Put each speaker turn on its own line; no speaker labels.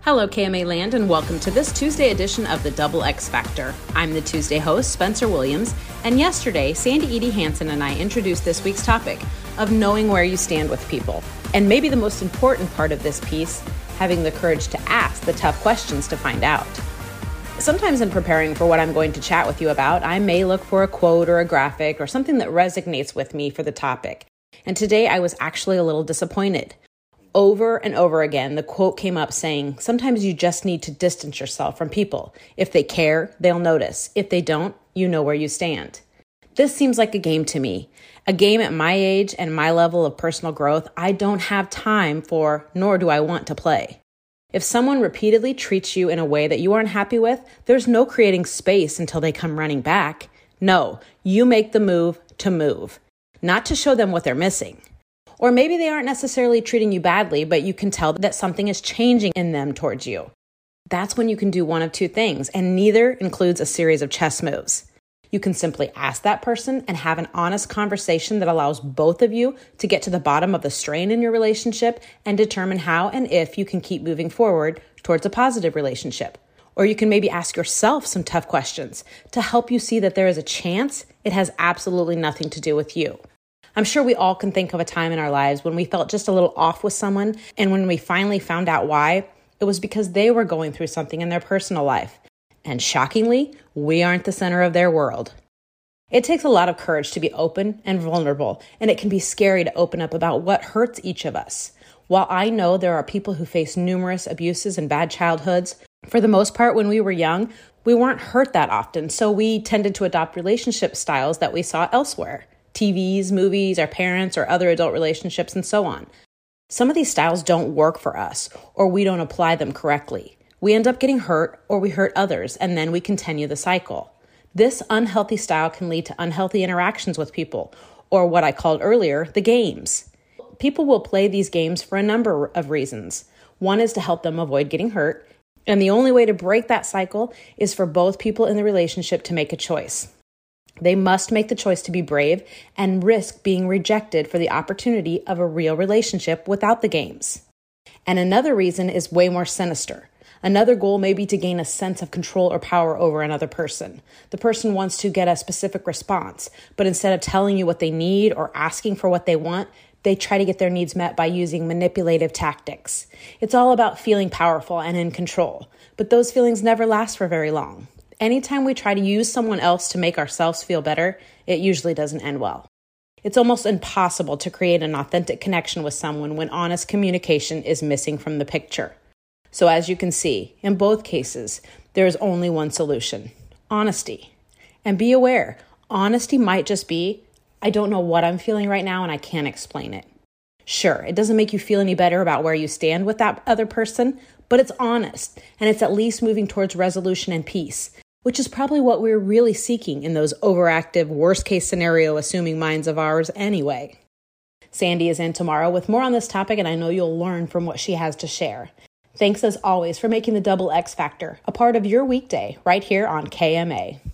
Hello, KMA Land, and welcome to this Tuesday edition of the Double X Factor. I'm the Tuesday host, Spencer Williams, and yesterday, Sandy Edie Hansen and I introduced this week's topic of knowing where you stand with people. And maybe the most important part of this piece, having the courage to ask the tough questions to find out. Sometimes in preparing for what I'm going to chat with you about, I may look for a quote or a graphic or something that resonates with me for the topic. And today I was actually a little disappointed. Over and over again, the quote came up saying, sometimes you just need to distance yourself from people. If they care, they'll notice. If they don't, you know where you stand. This seems like a game to me. A game at my age and my level of personal growth I don't have time for, nor do I want to play. If someone repeatedly treats you in a way that you aren't happy with, there's no creating space until they come running back. No, you make the move, not to show them what they're missing. Or maybe they aren't necessarily treating you badly, but you can tell that something is changing in them towards you. That's when you can do one of two things, and neither includes a series of chess moves. You can simply ask that person and have an honest conversation that allows both of you to get to the bottom of the strain in your relationship and determine how and if you can keep moving forward towards a positive relationship. Or you can maybe ask yourself some tough questions to help you see that there is a chance it has absolutely nothing to do with you. I'm sure we all can think of a time in our lives when we felt just a little off with someone, and when we finally found out why, it was because they were going through something in their personal life. And shockingly, we aren't the center of their world. It takes a lot of courage to be open and vulnerable, and it can be scary to open up about what hurts each of us. While I know there are people who face numerous abuses and bad childhoods, for the most part, when we were young, we weren't hurt that often, so we tended to adopt relationship styles that we saw elsewhere. TVs, movies, our parents, or other adult relationships, and so on. Some of these styles don't work for us, or we don't apply them correctly. We end up getting hurt, or we hurt others, and then we continue the cycle. This unhealthy style can lead to unhealthy interactions with people, or what I called earlier, the games. People will play these games for a number of reasons. One is to help them avoid getting hurt, and the only way to break that cycle is for both people in the relationship to make a choice. They must make the choice to be brave and risk being rejected for the opportunity of a real relationship without the games. And another reason is way more sinister. Another goal may be to gain a sense of control or power over another person. The person wants to get a specific response, but instead of telling you what they need or asking for what they want, they try to get their needs met by using manipulative tactics. It's all about feeling powerful and in control, but those feelings never last for very long. Anytime we try to use someone else to make ourselves feel better, it usually doesn't end well. It's almost impossible to create an authentic connection with someone when honest communication is missing from the picture. So as you can see, in both cases, there is only one solution: honesty. And be aware, honesty might just be, I don't know what I'm feeling right now and I can't explain it. Sure, it doesn't make you feel any better about where you stand with that other person, but it's honest, and it's at least moving towards resolution and peace, which is probably what we're really seeking in those overactive, worst-case scenario assuming minds of ours anyway. Sandy is in tomorrow with more on this topic, and I know you'll learn from what she has to share. Thanks as always for making the Double X Factor a part of your weekday right here on KMA.